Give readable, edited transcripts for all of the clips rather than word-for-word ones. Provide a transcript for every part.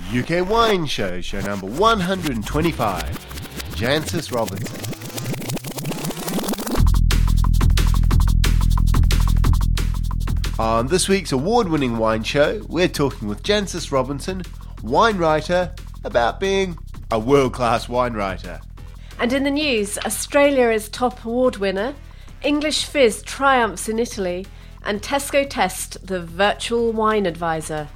UK Wine Show, show number 125. Jancis Robinson. On this week's award-winning wine show, we're talking with Jancis Robinson, wine writer, about being a world-class wine writer. And in the news, Australia is top award winner, English Fizz triumphs in Italy, and Tesco test the virtual wine advisor.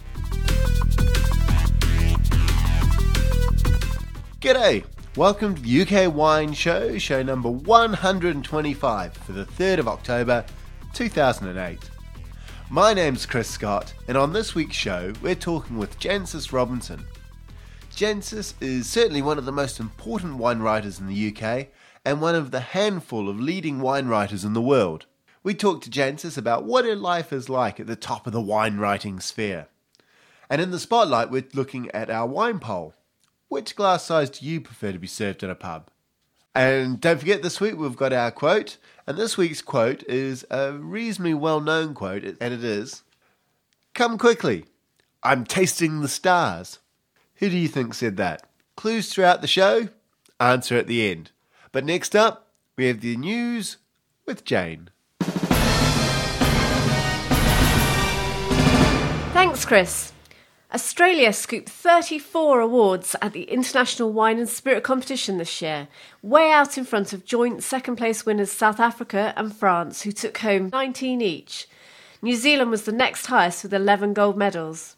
G'day! Welcome to the UK Wine Show, show number 125 for the 3rd of October 2008. My name's Chris Scott, and on this week's show we're talking with Jancis Robinson. Jancis is certainly one of the most important wine writers in the UK and one of the handful of leading wine writers in the world. We talked to Jancis about what her life is like at the top of the wine writing sphere. And in the spotlight we're looking at our wine poll. Which glass size do you prefer to be served in a pub? And don't forget, this week we've got our quote, and this week's quote is a reasonably well-known quote, and it is, "Come quickly, I'm tasting the stars." Who do you think said that? Clues throughout the show, answer at the end. But next up, we have the news with Jane. Thanks, Chris. Australia scooped 34 awards at the International Wine and Spirit Competition this year, way out in front of joint second-place winners South Africa and France, who took home 19 each. New Zealand was the next highest with 11 gold medals.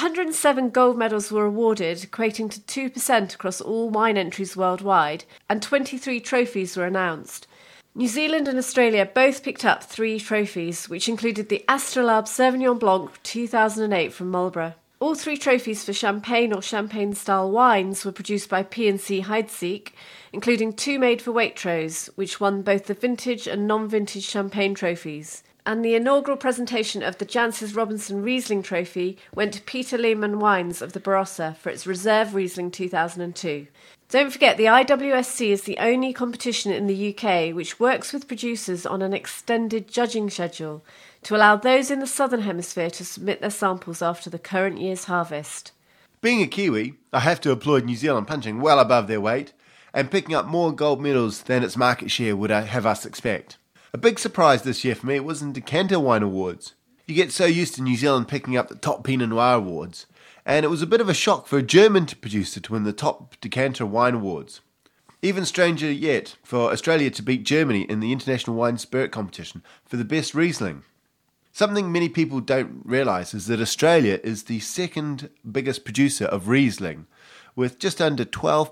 107 gold medals were awarded, equating to 2% across all wine entries worldwide, and 23 trophies were announced. New Zealand and Australia both picked up 3 trophies, which included the Astrolabe Sauvignon Blanc 2008 from Marlborough. All 3 trophies for champagne or champagne-style wines were produced by P&C Heidsieck, including 2 made for Waitrose, which won both the vintage and non-vintage champagne trophies. And the inaugural presentation of the Jancis Robinson Riesling Trophy went to Peter Lehmann Wines of the Barossa for its Reserve Riesling 2002. Don't forget, the IWSC is the only competition in the UK which works with producers on an extended judging schedule to allow those in the Southern Hemisphere to submit their samples after the current year's harvest. Being a Kiwi, I have to applaud New Zealand punching well above their weight and picking up more gold medals than its market share would have us expect. A big surprise this year for me was in Decanter Wine Awards. You get so used to New Zealand picking up the top Pinot Noir awards, and it was a bit of a shock for a German producer to win the top Decanter Wine Awards. Even stranger yet for Australia to beat Germany in the International Wine Spirit Competition for the best Riesling. Something many people don't realise is that Australia is the second biggest producer of Riesling, with just under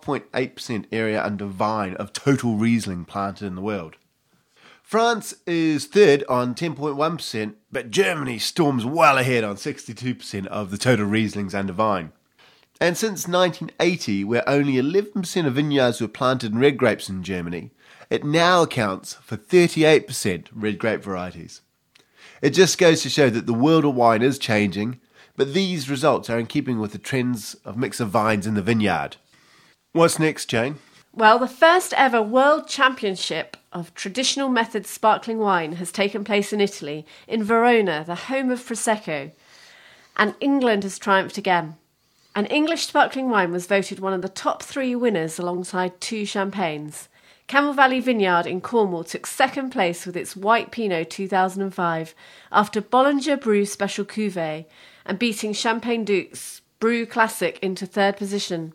12.8% area under vine of total Riesling planted in the world. France is third on 10.1%, but Germany storms well ahead on 62% of the total Rieslings under vine. And since 1980, where only 11% of vineyards were planted in red grapes in Germany, it now accounts for 38% red grape varieties. It just goes to show that the world of wine is changing, but these results are in keeping with the trends of mix of vines in the vineyard. What's next, Jane? Well, the first ever World Championship of Traditional Method Sparkling Wine has taken place in Italy, in Verona, the home of Prosecco. And England has triumphed again. An English sparkling wine was voted one of the top 3 winners alongside 2 champagnes. Camel Valley Vineyard in Cornwall took second place with its White Pinot 2005 after Bollinger Brew Special Cuvée and beating Champagne Duke's Brew Classic into 3rd position.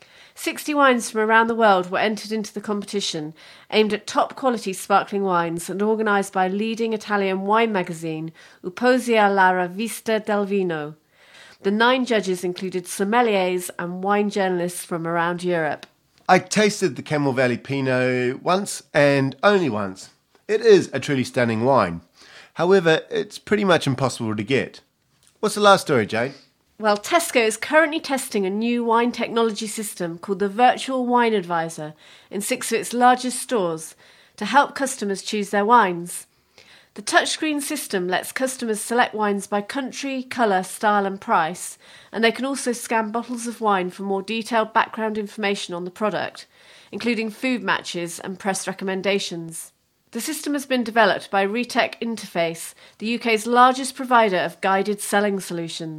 60 wines from around the world were entered into the competition, aimed at top-quality sparkling wines and organised by leading Italian wine magazine Upozia alla Rivista del Vino. The 9 judges included sommeliers and wine journalists from around Europe. I tasted the Camel Valley Pinot once and only once. It is a truly stunning wine. However, it's pretty much impossible to get. What's the last story, Jane? Well, Tesco is currently testing a new wine technology system called the Virtual Wine Advisor in 6 of its largest stores to help customers choose their wines. The touchscreen system lets customers select wines by country, colour, style and price, and they can also scan bottles of wine for more detailed background information on the product, including food matches and press recommendations. The system has been developed by Retech Interface, the UK's largest provider of guided selling solutions.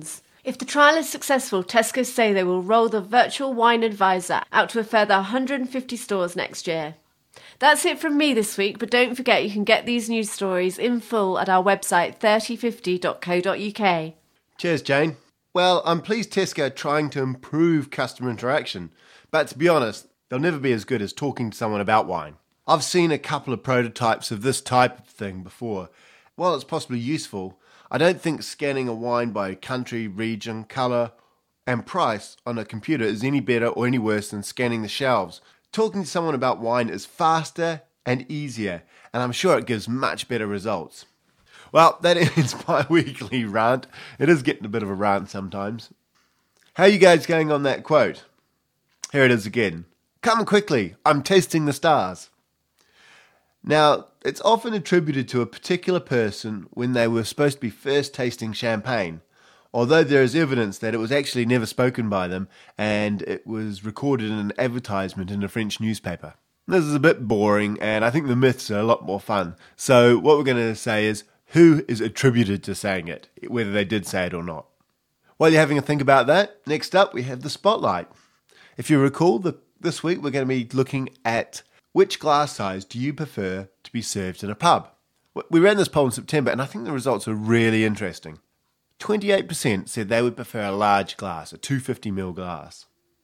If the trial is successful, Tesco say they will roll the virtual wine advisor out to a further 150 stores next year. That's it from me this week, but don't forget you can get these news stories in full at our website 3050.co.uk. Cheers, Jane. Well, I'm pleased Tesco are trying to improve customer interaction, but to be honest, they'll never be as good as talking to someone about wine. I've seen a couple of prototypes of this type of thing before. While it's possibly useful, I don't think scanning a wine by country, region, colour and price on a computer is any better or any worse than scanning the shelves. Talking to someone about wine is faster and easier, and I'm sure it gives much better results. Well, that ends my weekly rant. It is getting a bit of a rant sometimes. How are you guys going on that quote? Here it is again. Come quickly, I'm tasting the stars. Now, it's often attributed to a particular person when they were supposed to be first tasting champagne, although there is evidence that it was actually never spoken by them and it was recorded in an advertisement in a French newspaper. This is a bit boring and I think the myths are a lot more fun. So what we're going to say is who is attributed to saying it, whether they did say it or not. While you're having a think about that, next up we have the spotlight. If you recall, this week we're going to be looking at which glass size do you prefer to be served in a pub? We ran this poll in September and I think the results are really interesting. 28% said they would prefer a large glass, a 250ml glass.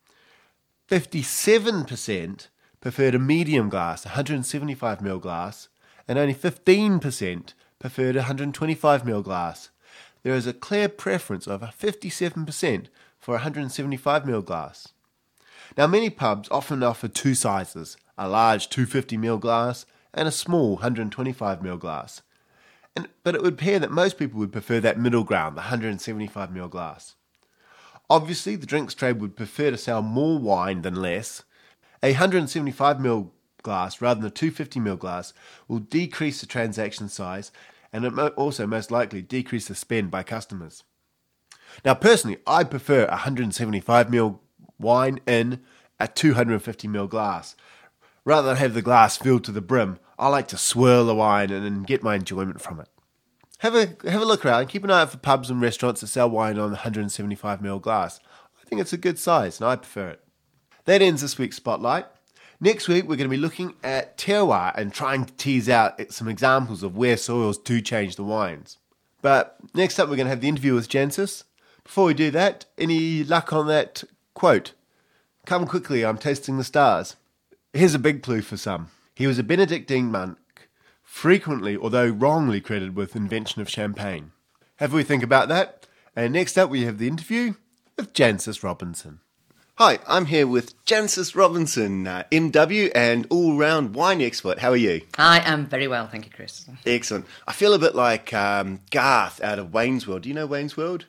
57% preferred a medium glass, a 175ml glass, and only 15% preferred a 125ml glass. There is a clear preference of 57% for a 175ml glass. Now, many pubs often offer two sizes, a large 250ml glass and a small 125ml glass. But it would appear that most people would prefer that middle ground, the 175ml glass. Obviously, the drinks trade would prefer to sell more wine than less. A 175ml glass rather than a 250ml glass will decrease the transaction size and it also most likely decrease the spend by customers. Now, personally, I prefer a 175ml wine in a 250ml glass. Rather than have the glass filled to the brim, I like to swirl the wine and get my enjoyment from it. Have a look around, keep an eye out for pubs and restaurants that sell wine on the 175ml glass. I think it's a good size and I prefer it. That ends this week's Spotlight. Next week we're going to be looking at terroir and trying to tease out some examples of where soils do change the wines. But next up we're going to have the interview with Jancis. Before we do that, any luck on that quote? Come quickly, I'm tasting the stars. Here's a big clue for some. He was a Benedictine monk, frequently, although wrongly, credited with invention of champagne. Have we think about that? And next up we have the interview with Jancis Robinson. Hi, I'm here with Jancis Robinson, MW and all-round wine expert. How are you? I am very well, thank you, Chris. Excellent. I feel a bit like Garth out of Wayne's World. Do you know Wayne's World?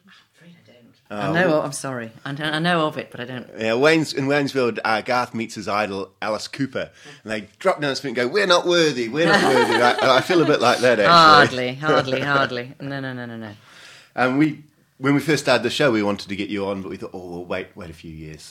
I know. I'm sorry. I know of it, but I don't. Yeah, in Wayne's World, Garth meets his idol Alice Cooper, and they drop down his feet and go, "We're not worthy. We're not worthy." I feel a bit like that actually. Hardly. No. When we first started the show, we wanted to get you on, but we thought, we'll wait a few years.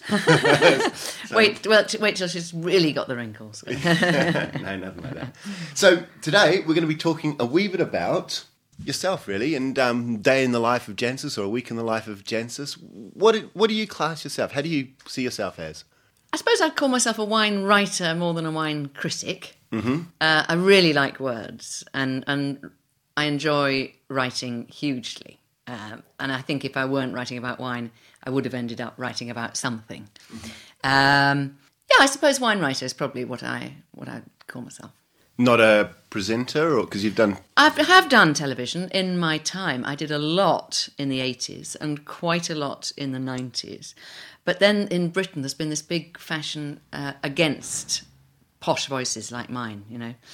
Wait till she's really got the wrinkles. No, nothing like that. So today we're going to be talking a wee bit about yourself, really, and day in the life of Jancis, or a week in the life of Jancis. What do you class yourself? How do you see yourself as? I suppose I'd call myself a wine writer more than a wine critic. Mm-hmm. I really like words, and I enjoy writing hugely. And I think if I weren't writing about wine, I would have ended up writing about something. Mm-hmm. I suppose wine writer is probably what I call myself. Not a presenter, or because you've done... I have done television in my time. I did a lot in the 80s and quite a lot in the 90s. But then in Britain, there's been this big fashion against posh voices like mine, you know.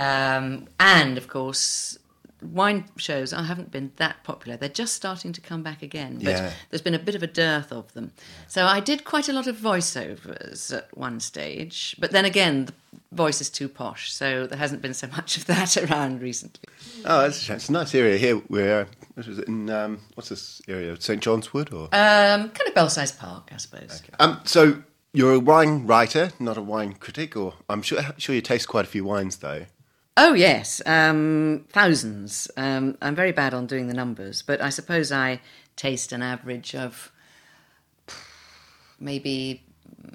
And, of course, wine shows haven't been that popular. They're just starting to come back again. But there's been a bit of a dearth of them. So I did quite a lot of voiceovers at one stage. But then again, the voice is too posh, so there hasn't been so much of that around recently. Oh, that's a shame. It's a nice area here. Where was it in? What's this area? St John's Wood, or kind of Belsize Park, I suppose. Okay. So you're a wine writer, not a wine critic, or I'm sure you taste quite a few wines, though. Oh yes, thousands. I'm very bad on doing the numbers, but I suppose I taste an average of maybe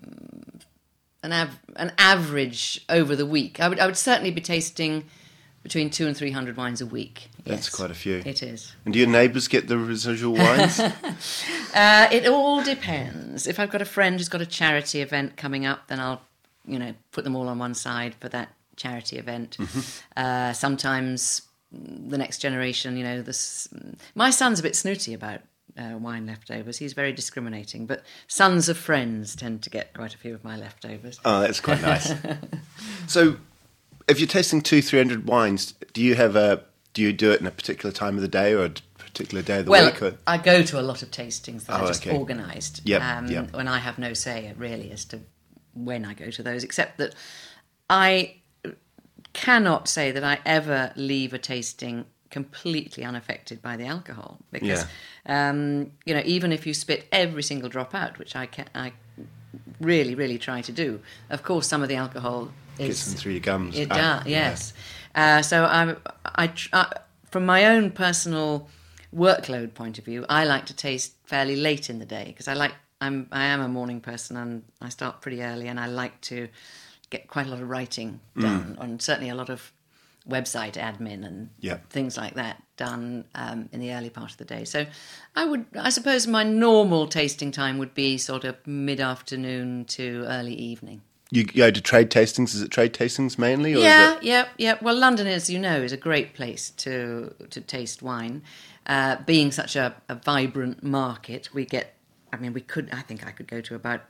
an average over the week. I would certainly be tasting between 200 and 300 wines a week. That's Yes, quite a few. It is. And do your neighbours get the residual wines? It all depends. If I've got a friend who's got a charity event coming up, then I'll, put them all on one side for that charity event. Sometimes the next generation, my son's a bit snooty about wine leftovers. He's very discriminating, but sons of friends tend to get quite a few of my leftovers. Oh, that's quite nice. So, if you're tasting 200-300 wines, do you do it in a particular time of the day or a particular day of the week? Or? I go to a lot of tastings that are just okay. organised. Yep. When I have no say really as to when I go to those, except that I cannot say that I ever leave a tasting completely unaffected by the alcohol, because even if you spit every single drop out, which I really, really try to do, of course some of the alcohol gets them through your gums. It does, yes. So I from my own personal workload point of view, I like to taste fairly late in the day, because I am a morning person and I start pretty early, and I like to get quite a lot of writing done, and certainly a lot of website admin and things like that done in the early part of the day. So I suppose my normal tasting time would be sort of mid-afternoon to early evening. You go to trade tastings? Is it trade tastings mainly? Or Yeah. Well, London, as you know, is a great place to taste wine. Being such a vibrant market, I think I could go to about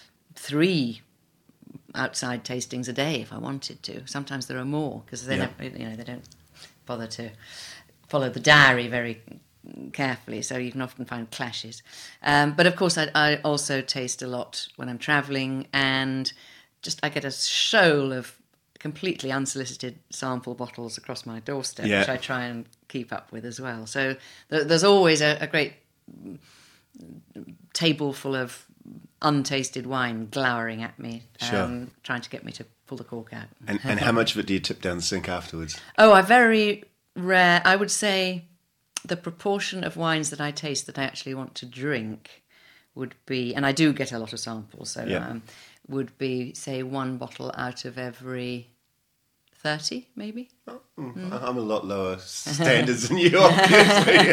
3 outside tastings a day if I wanted to. Sometimes there are more, because they don't bother to follow the diary very carefully, so you can often find clashes. But of course, I also taste a lot when I'm travelling, and I get a shoal of completely unsolicited sample bottles across my doorstep, which I try and keep up with as well. So there's always a great table full of untasted wine glowering at me, trying to get me to pull the cork out. And how much of it do you tip down the sink afterwards? Oh, I would say the proportion of wines that I taste that I actually want to drink would be, and I do get a lot of samples, so would be, say, 1 bottle out of every 30, maybe. I'm a lot lower standards than you, obviously.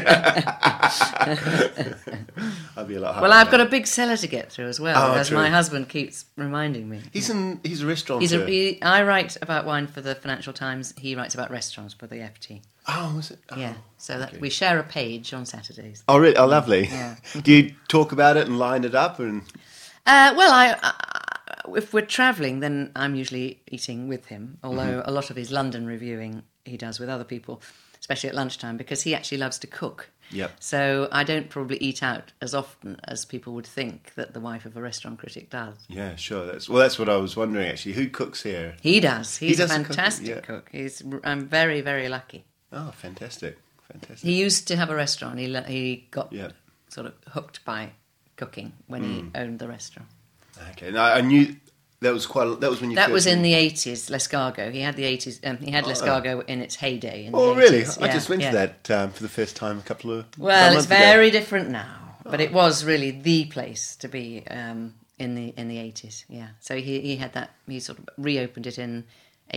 I'll be a lot higher. Well, I've got a big cellar to get through as well, as my husband keeps reminding me. He's a restaurateur. I write about wine for the Financial Times. He writes about restaurants for the FT. Oh, is it? Oh, yeah, so that we share a page on Saturdays. Oh, really? Oh, lovely. Yeah. Do you talk about it and line it up? And if we're travelling, then I'm usually eating with him, although a lot of his London reviewing he does with other people, especially at lunchtime, because he actually loves to cook. Yep. So I don't probably eat out as often as people would think that the wife of a restaurant critic does. Yeah, sure. That's what I was wondering, actually. Who cooks here? He does. He's a does fantastic cook. I'm very, very lucky. Oh, fantastic. He used to have a restaurant. He got sort of hooked by cooking when he owned the restaurant. Okay, now I knew that was when you. That was in the 80s. L'Escargot. He had the 80s. He had L'Escargot in its heyday. Really? 80s. I just went to that for the first time a couple of. Well, months it's very different now, but it was really the place to be in the 80s. Yeah. So he had that. He sort of reopened it in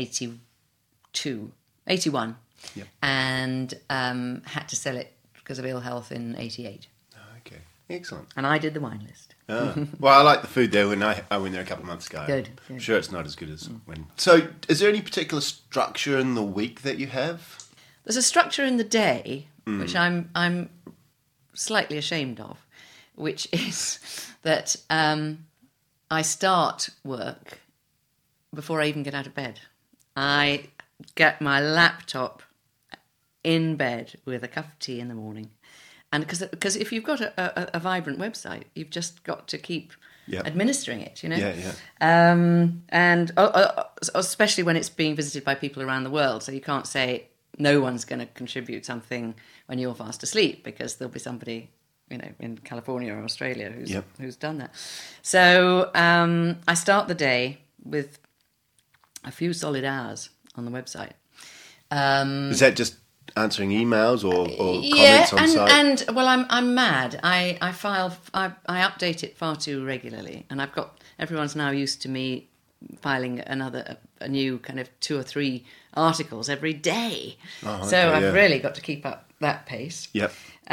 81, and had to sell it because of ill health in 88. Oh, okay, excellent. And I did the wine list. Well, I like the food there when I went there a couple of months ago. Good. I'm sure it's not as good as when. So, is there any particular structure in the week that you have? There's a structure in the day which I'm slightly ashamed of, which is that I start work before I even get out of bed. I get my laptop in bed with a cup of tea in the morning. And because if you've got a vibrant website, you've just got to keep administering it, you know? Yeah. And especially when it's being visited by people around the world. So you can't say no one's going to contribute something when you're fast asleep, because there'll be somebody, in California or Australia who's done that. So I start the day with a few solid hours on the website. Is that just answering emails or Yeah, comments on site? and well, I'm mad. I update it far too regularly, and everyone's now used to me filing a new kind of 2 or 3 articles every day. Oh, so okay, I've yeah. really got to keep up that pace. Yep.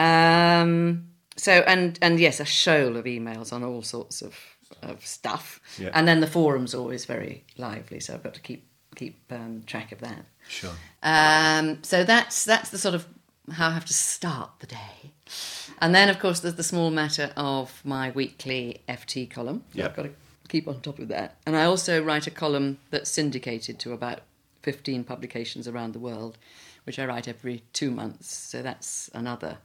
So and yes, a shoal of emails on all sorts of stuff, Yeah. and then the forum's always very lively, so I've got to keep track of that. Sure. So that's the sort of how I have to start the day. And then, of course, there's the small matter of my weekly FT column. So Yep. I've got to keep on top of that. And I also write a column that's syndicated to about 15 publications around the world, which I write every 2 months. So that's another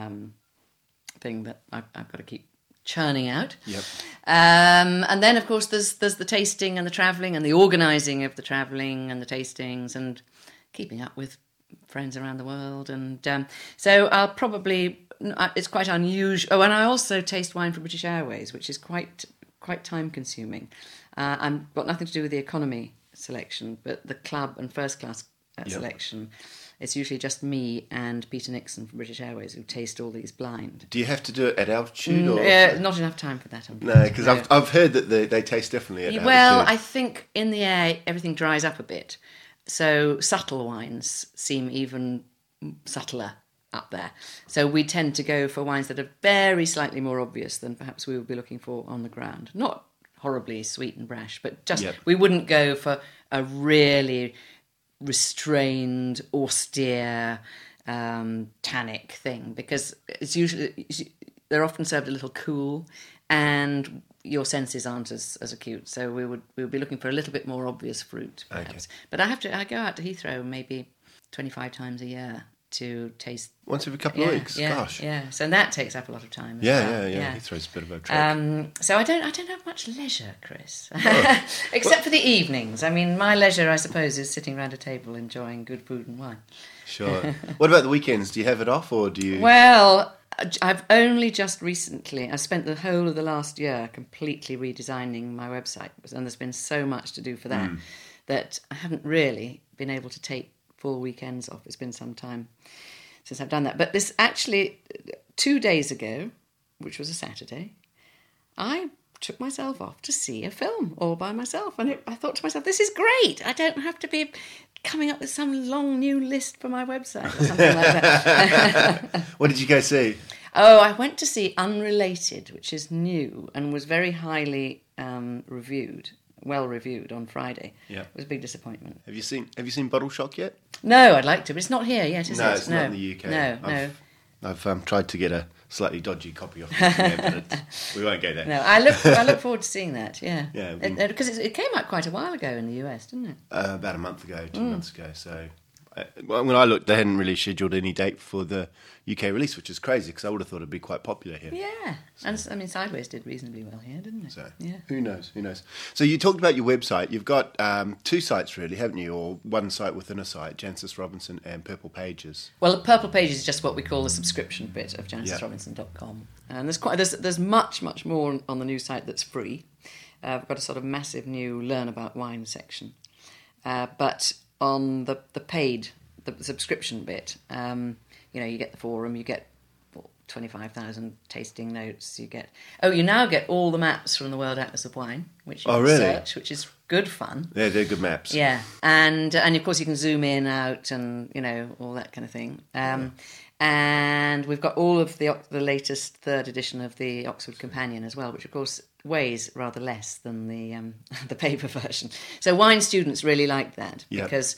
thing that I've got to keep churning out. Yep. And then, of course, there's the tasting and the travelling and the organising of the travelling and the tastings and keeping up with friends around the world. And so I'll probably... It's quite unusual. Oh, and I also taste wine from British Airways, which is quite time-consuming. I've got nothing to do with the economy selection, but the club and first class selection. It's usually just me and Peter Nixon from British Airways who taste all these blind. Do you have to do it at altitude? Or? Not enough time for that. No, because I've heard that they taste differently at Well, altitude. I think in the air everything dries up a bit, so subtle wines seem even subtler up there. So we tend to go for wines that are very slightly more obvious than perhaps we would be looking for on the ground. Not horribly sweet and brash, but just we wouldn't go for a really restrained, austere, tannic thing, because they're often served a little cool, and your senses aren't as acute. So we would be looking for a little bit more obvious fruit, perhaps. Okay. But I go out to Heathrow maybe 25 times a year to taste. Once every couple of weeks. Yeah, Gosh. yeah. So that takes up a lot of time. As Yeah, well. yeah. Heathrow's a bit of a trick. So I don't have much leisure, Chris, except for the evenings. I mean, my leisure, I suppose, is sitting around a table enjoying good food and wine. Sure. What about the weekends? Do you have it off, or do you? Well, I've only just recently. I spent the whole of the last year completely redesigning my website, and there's been so much to do for that that I haven't really been able to take full weekends off. It's been some time since I've done that. But this actually, 2 days ago, which was a Saturday, I took myself off to see a film all by myself. And I thought to myself, this is great. I don't have to be coming up with some long new list for my website or something like that. What did you go see? Oh, I went to see Unrelated, which is new and was very highly well reviewed on Friday. Yeah. It was a big disappointment. Have you seen Bottle Shock yet? No, I'd like to, but it's not here yet, is it? No, it's not in the UK. No. I've tried to get a slightly dodgy copy of it, but we won't go there. No, I look forward to seeing that. Yeah, Yeah, because it came out quite a while ago in the US, didn't it? About a month ago, 2 months ago. So when I looked, they hadn't really scheduled any date for the UK release, which is crazy because I would have thought it'd be quite popular here. Yeah, and I mean Sideways did reasonably well here, didn't it? So yeah. who knows? So you talked about your website. You've got 2 sites really, haven't you? Or one site within a site, Jancis Robinson and Purple Pages. Well, the Purple Pages is just what we call the subscription bit of JancisRobinson.com. And there's much more on the new site that's free. We've got a sort of massive new Learn About Wine section. But on the paid, the subscription bit, you get the forum, you get 25,000 tasting notes, you now get all the maps from the World Atlas of Wine, which you can really? search, which is good fun. Yeah, they're good maps. Yeah, and of course you can zoom in, out, and all that kind of thing. And we've got all of the latest 3rd edition of the Oxford Companion as well, which of course weighs rather less than the the paper version. So wine students really like that because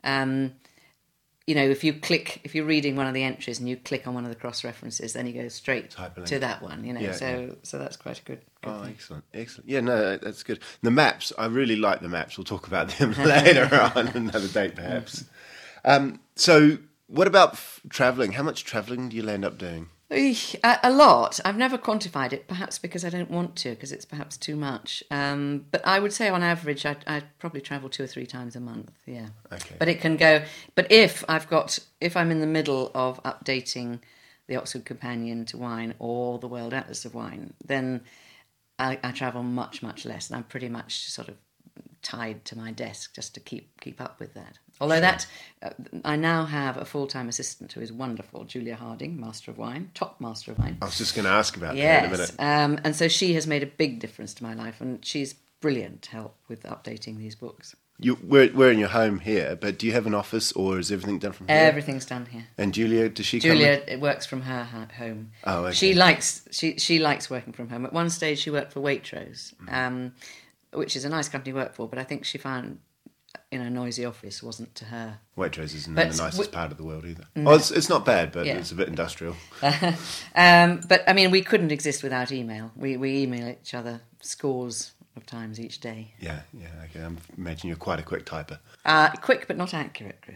if you're reading one of the entries and you click on one of the cross references, then you go straight to that one. So that's quite a good thing. Excellent. Yeah, no, that's good. The maps, I really like the maps. We'll talk about them later on another date, perhaps. So, what about travelling? How much travelling do you end up doing? A lot. I've never quantified it, perhaps because I don't want to, because it's perhaps too much. But I would say on average, I'd probably travel 2 or 3 times a month, yeah. Okay. But it can go... But if I'm in the middle of updating the Oxford Companion to Wine or the World Atlas of Wine, then I travel much less, and I'm pretty much sort of tied to my desk just to keep up with that. Although I now have a full-time assistant who is wonderful, Julia Harding, Master of Wine, top Master of Wine. I was just going to ask about that in a minute. And so she has made a big difference to my life, and she's brilliant help with updating these books. We're in your home here, but do you have an office, or is everything done from here? Everything's done here. And Julia, does she Julia come in? works from her home. Oh, okay. She likes working from home. At one stage, she worked for Waitrose, which is a nice company to work for, but I think she found in a noisy office wasn't to her. Waitrose isn't But the nicest part of the world either. No. Oh, it's not bad, but Yeah. it's a bit industrial. But I mean, we couldn't exist without email. We email each other scores of times each day. Yeah, okay. I imagine you're quite a quick typer. Quick but not accurate, Chris.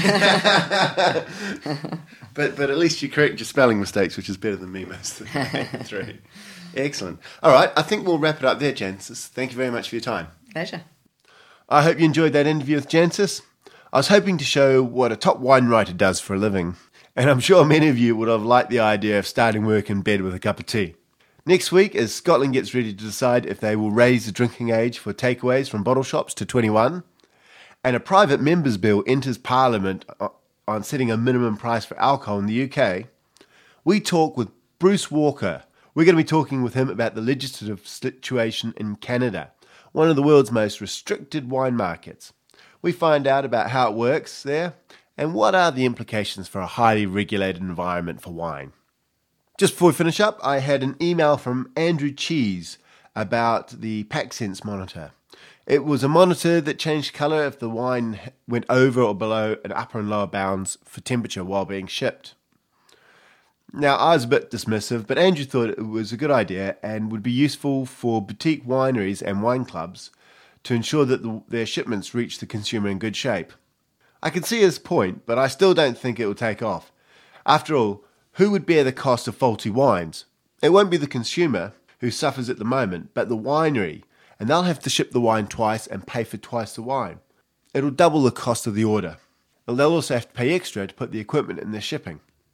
But at least you correct your spelling mistakes, which is better than me most of the time through. Excellent. All right, I think we'll wrap it up there, Jancis. Thank you very much for your time. Pleasure. I hope you enjoyed that interview with Jancis. I was hoping to show what a top wine writer does for a living, and I'm sure many of you would have liked the idea of starting work in bed with a cup of tea. Next week, as Scotland gets ready to decide if they will raise the drinking age for takeaways from bottle shops to 21, and a private members' bill enters Parliament on setting a minimum price for alcohol in the UK, we talk with Bruce Walker. We're going to be talking with him about the legislative situation in Canada, one of the world's most restricted wine markets. We find out about how it works there and what are the implications for a highly regulated environment for wine. Just before we finish up, I had an email from Andrew Cheese about the PackSense monitor. It was a monitor that changed colour if the wine went over or below an upper and lower bounds for temperature while being shipped. Now, I was a bit dismissive, but Andrew thought it was a good idea and would be useful for boutique wineries and wine clubs to ensure that their shipments reach the consumer in good shape. I can see his point, but I still don't think it will take off. After all, who would bear the cost of faulty wines? It won't be the consumer, who suffers at the moment, but the winery, and they'll have to ship the wine twice and pay for twice the wine. It'll double the cost of the order. And they'll also have to pay extra to put the equipment in their shipping.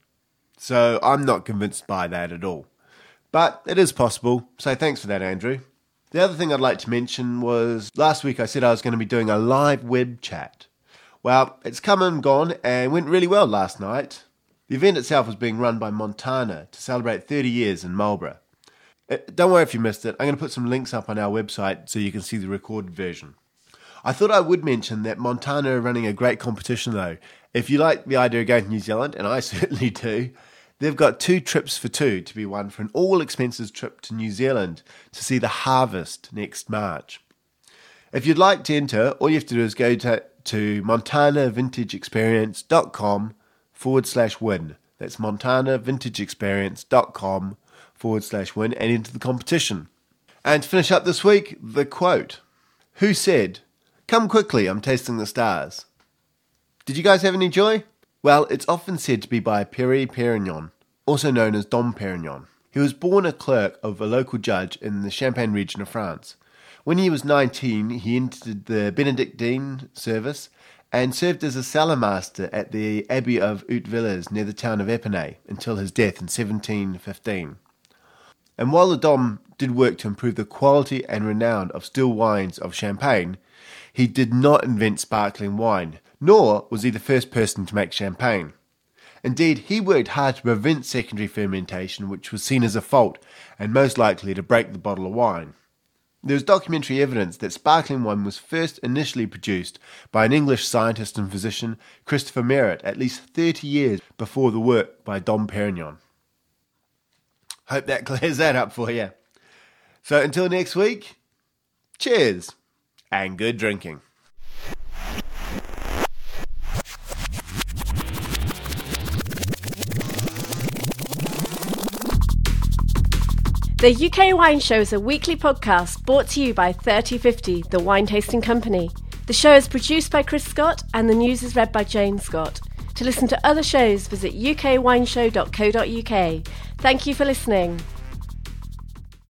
So I'm not convinced by that at all. But it is possible, so thanks for that, Andrew. The other thing I'd like to mention was last week I said I was going to be doing a live web chat. Well, it's come and gone and went really well last night. The event itself was being run by Montana to celebrate 30 years in Marlborough. Don't worry if you missed it. I'm going to put some links up on our website so you can see the recorded version. I thought I would mention that Montana are running a great competition though. If you like the idea of going to New Zealand, and I certainly do, they've got 2 trips for 2 to be won for an all-expenses trip to New Zealand to see the harvest next March. If you'd like to enter, all you have to do is go to montanavintageexperience.com/win. That's montanavintageexperience.com/win and enter the competition. And to finish up this week, the quote. Who said, "Come quickly, I'm tasting the stars"? Did you guys have any joy? Well, it's often said to be by Pierre Perignon, also known as Dom Perignon. He was born a clerk of a local judge in the Champagne region of France. When he was 19, he entered the Benedictine service and served as a cellar master at the Abbey of Hautevillers near the town of Epinay until his death in 1715. And while the Dom did work to improve the quality and renown of still wines of Champagne, he did not invent sparkling wine, nor was he the first person to make champagne. Indeed, he worked hard to prevent secondary fermentation, which was seen as a fault and most likely to break the bottle of wine. There is documentary evidence that sparkling wine was first initially produced by an English scientist and physician, Christopher Merritt, at least 30 years before the work by Dom Perignon. Hope that clears that up for you. So until next week, cheers and good drinking. The UK Wine Show is a weekly podcast brought to you by 3050, the wine tasting company. The show is produced by Chris Scott and the news is read by Jane Scott. To listen to other shows, visit ukwineshow.co.uk. Thank you for listening.